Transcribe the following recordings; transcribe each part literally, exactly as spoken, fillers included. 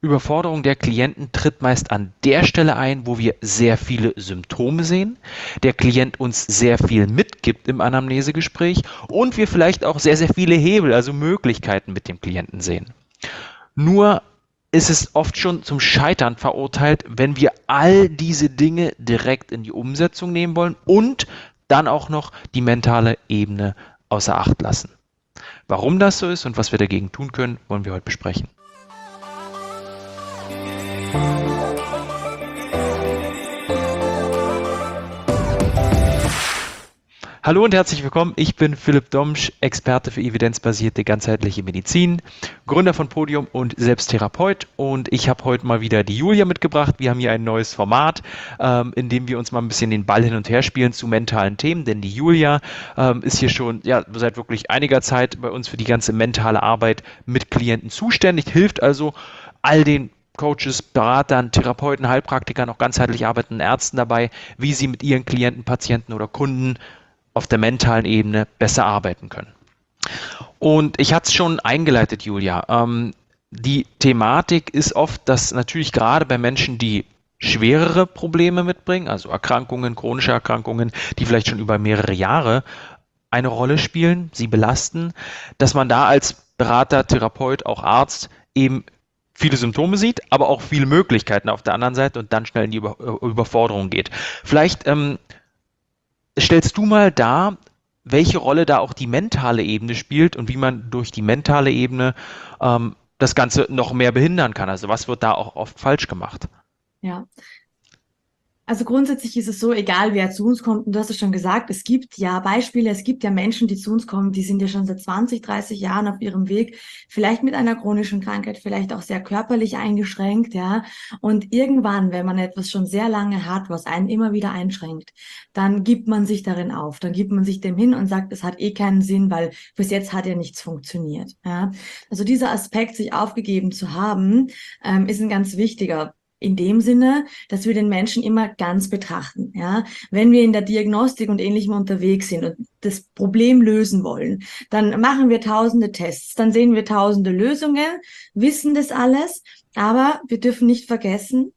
Überforderung der Klienten tritt meist an der Stelle ein, wo wir sehr viele Symptome sehen, der Klient uns sehr viel mitgibt im Anamnesegespräch und wir vielleicht auch sehr, sehr viele Hebel, also Möglichkeiten mit dem Klienten sehen. Nur ist es oft schon zum Scheitern verurteilt, wenn wir all diese Dinge direkt in die Umsetzung nehmen wollen und dann auch noch die mentale Ebene außer Acht lassen. Warum das so ist und was wir dagegen tun können, wollen wir heute besprechen. Hallo und herzlich willkommen, ich bin Philipp Domsch, Experte für evidenzbasierte ganzheitliche Medizin, Gründer von Podium und selbst Therapeut, und ich habe heute mal wieder die Julia mitgebracht. Wir haben hier ein neues Format, ähm, in dem wir uns mal ein bisschen den Ball hin und her spielen zu mentalen Themen, denn die Julia ähm, ist hier schon ja, seit wirklich einiger Zeit bei uns für die ganze mentale Arbeit mit Klienten zuständig, hilft also all den Coaches, Beratern, Therapeuten, Heilpraktikern, auch ganzheitlich arbeitenden Ärzten dabei, wie sie mit ihren Klienten, Patienten oder Kunden auf der mentalen Ebene besser arbeiten können. Und ich hatte es schon eingeleitet, Julia. Ähm, die Thematik ist oft, dass natürlich gerade bei Menschen, die schwerere Probleme mitbringen, also Erkrankungen, chronische Erkrankungen, die vielleicht schon über mehrere Jahre eine Rolle spielen, sie belasten, dass man da als Berater, Therapeut, auch Arzt eben viele Symptome sieht, aber auch viele Möglichkeiten auf der anderen Seite und dann schnell in die Über- Überforderung geht. Vielleicht ähm, stellst du mal dar, welche Rolle da auch die mentale Ebene spielt und wie man durch die mentale Ebene ähm, das Ganze noch mehr behindern kann. Also was wird da auch oft falsch gemacht? Ja, also grundsätzlich ist es so, egal wer zu uns kommt, und du hast es schon gesagt, es gibt ja Beispiele, es gibt ja Menschen, die zu uns kommen, die sind ja schon seit zwanzig, dreißig Jahren auf ihrem Weg, vielleicht mit einer chronischen Krankheit, vielleicht auch sehr körperlich eingeschränkt, ja. Und irgendwann, wenn man etwas schon sehr lange hat, was einen immer wieder einschränkt, dann gibt man sich darin auf, dann gibt man sich dem hin und sagt, es hat eh keinen Sinn, weil bis jetzt hat ja nichts funktioniert, ja. Also dieser Aspekt, sich aufgegeben zu haben, ähm, ist ein ganz wichtiger. In dem Sinne, dass wir den Menschen immer ganz betrachten. Ja, wenn wir in der Diagnostik und Ähnlichem unterwegs sind und das Problem lösen wollen, dann machen wir tausende Tests, dann sehen wir tausende Lösungen, wissen das alles, aber wir dürfen nicht vergessen,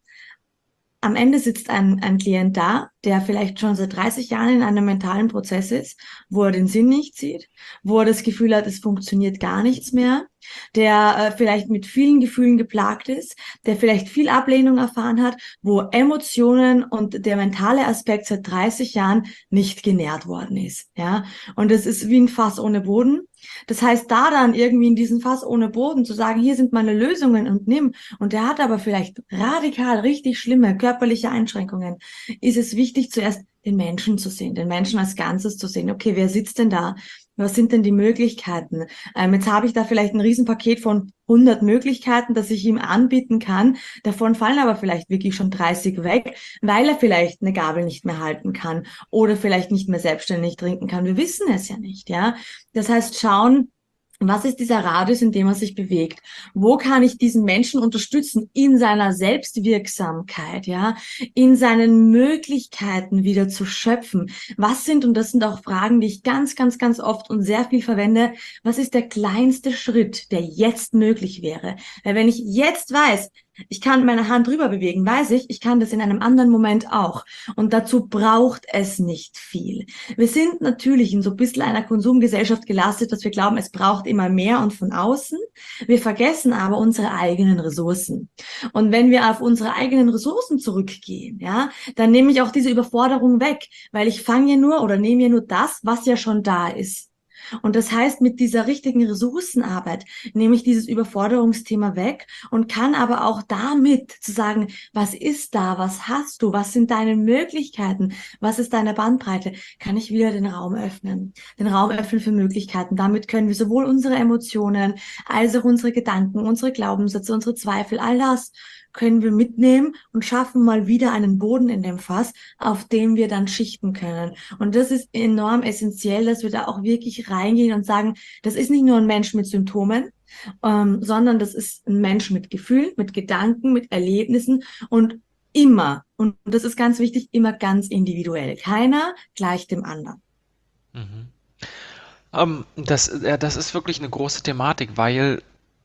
am Ende sitzt ein, ein Klient da, der vielleicht schon seit dreißig Jahren in einem mentalen Prozess ist, wo er den Sinn nicht sieht, wo er das Gefühl hat, es funktioniert gar nichts mehr, der äh, vielleicht mit vielen Gefühlen geplagt ist, der vielleicht viel Ablehnung erfahren hat, wo Emotionen und der mentale Aspekt seit dreißig Jahren nicht genährt worden ist. Ja, und es ist wie ein Fass ohne Boden. Das heißt, da dann irgendwie in diesem Fass ohne Boden zu sagen, hier sind meine Lösungen und nimm, und der hat aber vielleicht radikal richtig schlimme körperliche Einschränkungen, ist es wichtig, zuerst den Menschen zu sehen, den Menschen als Ganzes zu sehen. Okay, wer sitzt denn da? Was sind denn die Möglichkeiten? Ähm, jetzt habe ich da vielleicht ein Riesenpaket von hundert Möglichkeiten, das ich ihm anbieten kann. Davon fallen aber vielleicht wirklich schon dreißig weg, weil er vielleicht eine Gabel nicht mehr halten kann oder vielleicht nicht mehr selbstständig trinken kann. Wir wissen es ja nicht, ja. Das heißt, schauen, was ist dieser Radius, in dem er sich bewegt? Wo kann ich diesen Menschen unterstützen in seiner Selbstwirksamkeit, ja, in seinen Möglichkeiten wieder zu schöpfen? Was sind, und das sind auch Fragen, die ich ganz, ganz, ganz oft und sehr viel verwende, was ist der kleinste Schritt, der jetzt möglich wäre? Weil wenn ich jetzt weiß, ich kann meine Hand rüber bewegen, weiß ich, ich kann das in einem anderen Moment auch. Und dazu braucht es nicht viel. Wir sind natürlich in so ein bisschen einer Konsumgesellschaft gelastet, dass wir glauben, es braucht immer mehr und von außen. Wir vergessen aber unsere eigenen Ressourcen. Und wenn wir auf unsere eigenen Ressourcen zurückgehen, ja, dann nehme ich auch diese Überforderung weg, weil ich fange ja nur oder nehme ja nur das, was ja schon da ist. Und das heißt, mit dieser richtigen Ressourcenarbeit nehme ich dieses Überforderungsthema weg und kann aber auch damit zu sagen, was ist da, was hast du, was sind deine Möglichkeiten, was ist deine Bandbreite, kann ich wieder den Raum öffnen, den Raum öffnen für Möglichkeiten. Damit können wir sowohl unsere Emotionen als auch unsere Gedanken, unsere Glaubenssätze, unsere Zweifel, all das können wir mitnehmen und schaffen mal wieder einen Boden in dem Fass, auf dem wir dann schichten können. Und das ist enorm essentiell, dass wir da auch wirklich reingehen und sagen, das ist nicht nur ein Mensch mit Symptomen, ähm, sondern das ist ein Mensch mit Gefühlen, mit Gedanken, mit Erlebnissen und immer, und das ist ganz wichtig, immer ganz individuell. Keiner gleich dem anderen. Mhm. Ähm, das, äh, das ist wirklich eine große Thematik, weil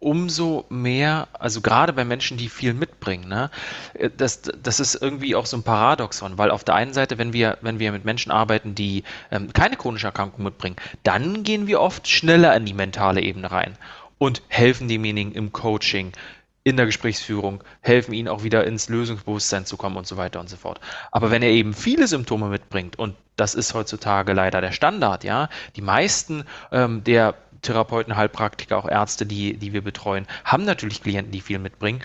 umso mehr, also gerade bei Menschen, die viel mitbringen, ne, äh, das, das ist irgendwie auch so ein Paradoxon, weil auf der einen Seite, wenn wir, wenn wir mit Menschen arbeiten, die ähm, keine chronische Erkrankung mitbringen, dann gehen wir oft schneller in die mentale Ebene rein und helfen demjenigen im Coaching, in der Gesprächsführung, helfen ihnen auch wieder ins Lösungsbewusstsein zu kommen und so weiter und so fort. Aber wenn er eben viele Symptome mitbringt, und das ist heutzutage leider der Standard, ja, die meisten ähm, der Therapeuten, Heilpraktiker, auch Ärzte, die, die wir betreuen, haben natürlich Klienten, die viel mitbringen,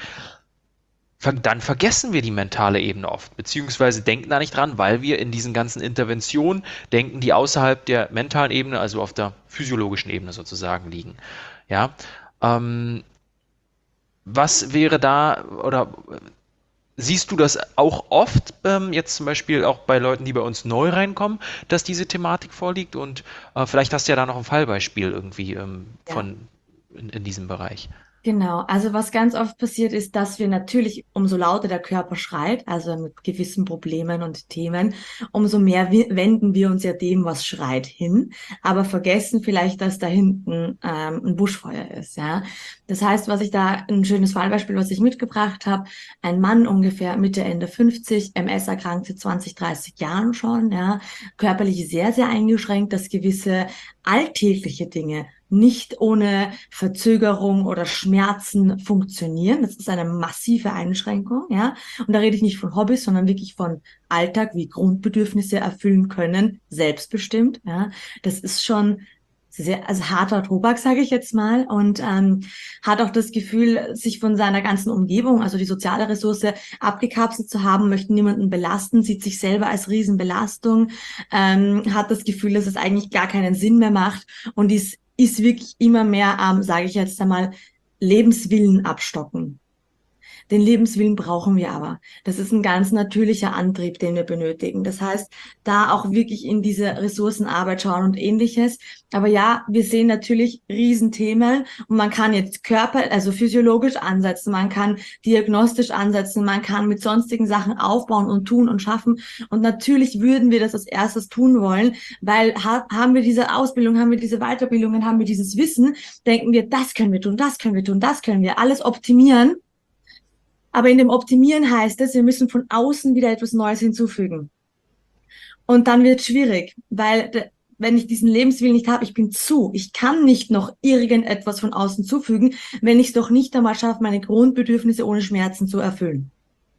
dann vergessen wir die mentale Ebene oft, beziehungsweise denken da nicht dran, weil wir in diesen ganzen Interventionen denken, die außerhalb der mentalen Ebene, also auf der physiologischen Ebene sozusagen liegen. Ja, ähm, was wäre da, oder siehst du das auch oft, ähm, jetzt zum Beispiel auch bei Leuten, die bei uns neu reinkommen, dass diese Thematik vorliegt? Und äh, vielleicht hast du ja da noch ein Fallbeispiel irgendwie ähm, Ja. von in, in diesem Bereich. Genau, also was ganz oft passiert ist, dass wir natürlich, umso lauter der Körper schreit, also mit gewissen Problemen und Themen, umso mehr wi- wenden wir uns ja dem, was schreit, hin, aber vergessen vielleicht, dass da hinten ähm, ein Buschfeuer ist, ja. Das heißt, was ich da, ein schönes Fallbeispiel, was ich mitgebracht habe, ein Mann ungefähr Mitte, Ende fünfzig, M S erkrankt seit zwanzig, dreißig Jahren schon, ja, körperlich sehr, sehr eingeschränkt, dass gewisse alltägliche Dinge nicht ohne Verzögerung oder Schmerzen funktionieren. Das ist eine massive Einschränkung, ja. Und da rede ich nicht von Hobbys, sondern wirklich von Alltag, wie Grundbedürfnisse erfüllen können, selbstbestimmt, ja. Das ist schon sehr, also harter Tobak, sage ich jetzt mal, und ähm, hat auch das Gefühl, sich von seiner ganzen Umgebung, also die soziale Ressource, abgekapselt zu haben, möchte niemanden belasten, sieht sich selber als Riesenbelastung, ähm, hat das Gefühl, dass es eigentlich gar keinen Sinn mehr macht und ist ist wirklich immer mehr am, sage ich jetzt einmal, Lebenswillen abstocken. Den Lebenswillen brauchen wir aber. Das ist ein ganz natürlicher Antrieb, den wir benötigen. Das heißt, da auch wirklich in diese Ressourcenarbeit schauen und Ähnliches. Aber ja, wir sehen natürlich Riesenthemen und man kann jetzt Körper, also physiologisch ansetzen, man kann diagnostisch ansetzen, man kann mit sonstigen Sachen aufbauen und tun und schaffen. Und natürlich würden wir das als erstes tun wollen, weil ha haben wir diese Ausbildung, haben wir diese Weiterbildungen, haben wir dieses Wissen, denken wir, das können wir tun, das können wir tun, das können wir alles optimieren. Aber in dem Optimieren heißt es, wir müssen von außen wieder etwas Neues hinzufügen. Und dann wird es schwierig, weil wenn ich diesen Lebenswillen nicht habe, ich bin zu. Ich kann nicht noch irgendetwas von außen zufügen, wenn ich es doch nicht einmal schaffe, meine Grundbedürfnisse ohne Schmerzen zu erfüllen.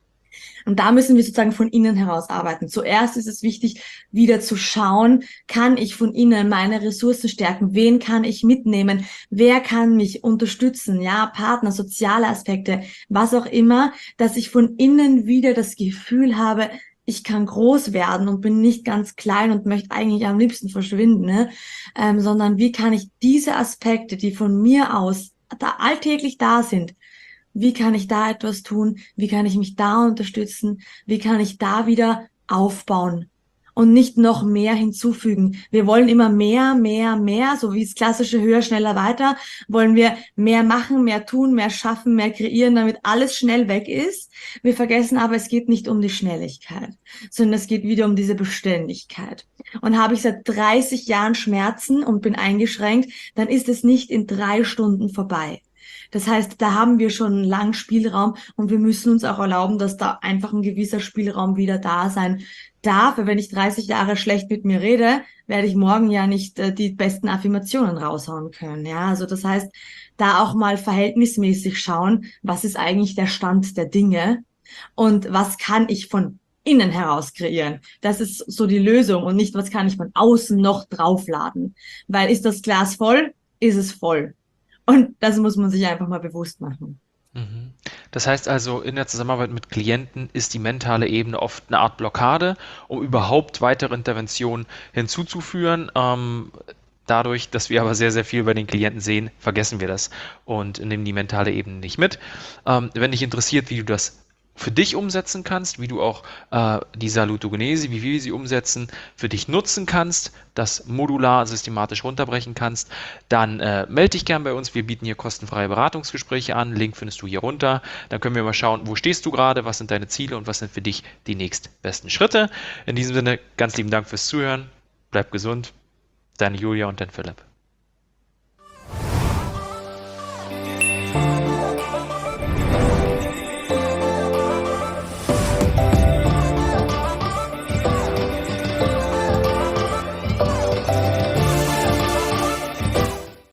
Und da müssen wir sozusagen von innen heraus arbeiten. Zuerst ist es wichtig, wieder zu schauen, kann ich von innen meine Ressourcen stärken? Wen kann ich mitnehmen? Wer kann mich unterstützen? Ja, Partner, soziale Aspekte, was auch immer, dass ich von innen wieder das Gefühl habe, ich kann groß werden und bin nicht ganz klein und möchte eigentlich am liebsten verschwinden, ne? Ähm, sondern wie kann ich diese Aspekte, die von mir aus da alltäglich da sind, wie kann ich da etwas tun? Wie kann ich mich da unterstützen? Wie kann ich da wieder aufbauen? Und nicht noch mehr hinzufügen. Wir wollen immer mehr, mehr, mehr, so wie das klassische höher, schneller, weiter, wollen wir mehr machen, mehr tun, mehr schaffen, mehr kreieren, damit alles schnell weg ist. Wir vergessen aber, es geht nicht um die Schnelligkeit, sondern es geht wieder um diese Beständigkeit. Und habe ich seit dreißig Jahren Schmerzen und bin eingeschränkt, dann ist es nicht in drei Stunden vorbei. Das heißt, da haben wir schon einen langen Spielraum und wir müssen uns auch erlauben, dass da einfach ein gewisser Spielraum wieder da sein darf. Weil wenn ich dreißig Jahre schlecht mit mir rede, werde ich morgen ja nicht äh, die besten Affirmationen raushauen können. Ja, also das heißt, da auch mal verhältnismäßig schauen, was ist eigentlich der Stand der Dinge und was kann ich von innen heraus kreieren. Das ist so die Lösung und nicht, was kann ich von außen noch draufladen. Weil ist das Glas voll, ist es voll. Und das muss man sich einfach mal bewusst machen. Mhm. Das heißt also, in der Zusammenarbeit mit Klienten ist die mentale Ebene oft eine Art Blockade, um überhaupt weitere Interventionen hinzuzuführen. Ähm, dadurch, dass wir aber sehr, sehr viel bei den Klienten sehen, vergessen wir das und nehmen die mentale Ebene nicht mit. Ähm, wenn dich interessiert, wie du das für dich umsetzen kannst, wie du auch äh, die Salutogenese, wie wir sie umsetzen, für dich nutzen kannst, das modular systematisch runterbrechen kannst, dann äh, melde dich gern bei uns. Wir bieten hier kostenfreie Beratungsgespräche an. Link findest du hier runter. Dann können wir mal schauen, wo stehst du gerade, was sind deine Ziele und was sind für dich die nächstbesten Schritte. In diesem Sinne, ganz lieben Dank fürs Zuhören. Bleib gesund. Deine Julia und dein Philipp.